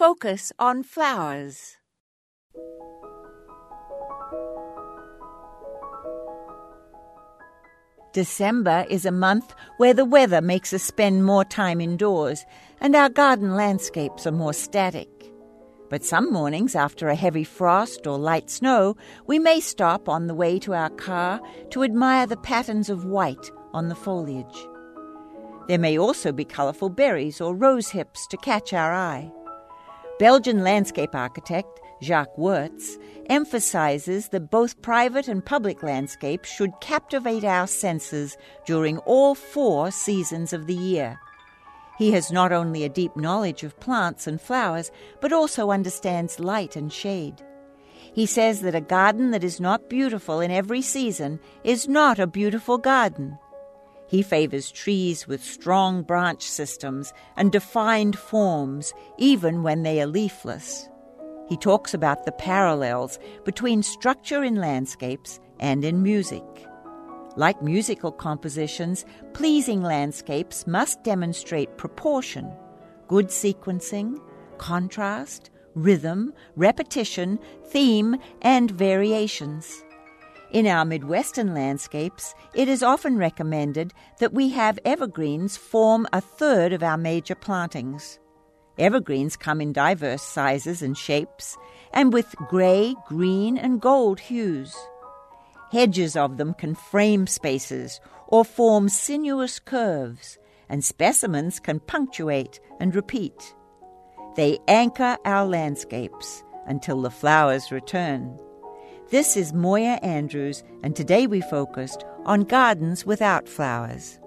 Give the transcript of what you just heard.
focus on flowers. December is a month where the weather makes us spend more time indoors and our garden landscapes are more static. But some mornings after a heavy frost or light snow, we may stop on the way to our car to admire the patterns of white on the foliage. There may also be colourful berries or rose hips to catch our eye. Belgian landscape architect Jacques Wertz emphasizes that both private and public landscapes should captivate our senses during all 4 seasons of the year. He has not only a deep knowledge of plants and flowers, but also understands light and shade. He says that a garden that is not beautiful in every season is not a beautiful garden. He favors trees with strong branch systems and defined forms, even when they are leafless. He talks about the parallels between structure in landscapes and in music. Like musical compositions, pleasing landscapes must demonstrate proportion, good sequencing, contrast, rhythm, repetition, theme, and variations. In our Midwestern landscapes, it is often recommended that we have evergreens form a third of our major plantings. Evergreens come in diverse sizes and shapes, and with gray, green, and gold hues. Hedges of them can frame spaces or form sinuous curves, and specimens can punctuate and repeat. They anchor our landscapes until the flowers return. This is Moya Andrews, and today we focused on gardens without flowers.